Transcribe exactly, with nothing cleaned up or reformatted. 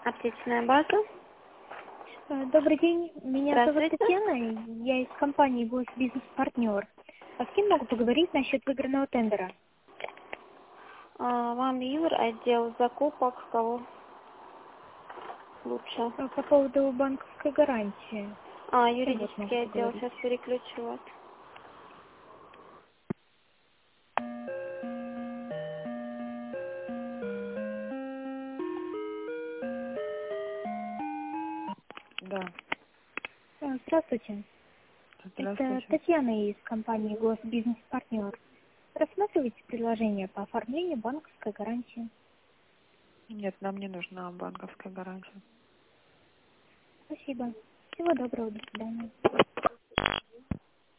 Аптечная база. Э, Добрый день, меня зовут Здравствуйте. Татьяна, я из компании «Гос Бизнес Партнер». А с кем могу поговорить насчет выигранного тендера? А, вам Юр, отдел закупок, кого лучше? Э, По поводу банковской гарантии. А, С кем вот могу юридический отдел, поговорить? сейчас переключу вас. Да, Э, Здравствуйте, это здравствуйте. Татьяна из компании «Гос Бизнес Партнер». Рассматриваете предложение по оформлению банковской гарантии? Нет, нам не нужна банковская гарантия. Спасибо. Всего доброго, до свидания.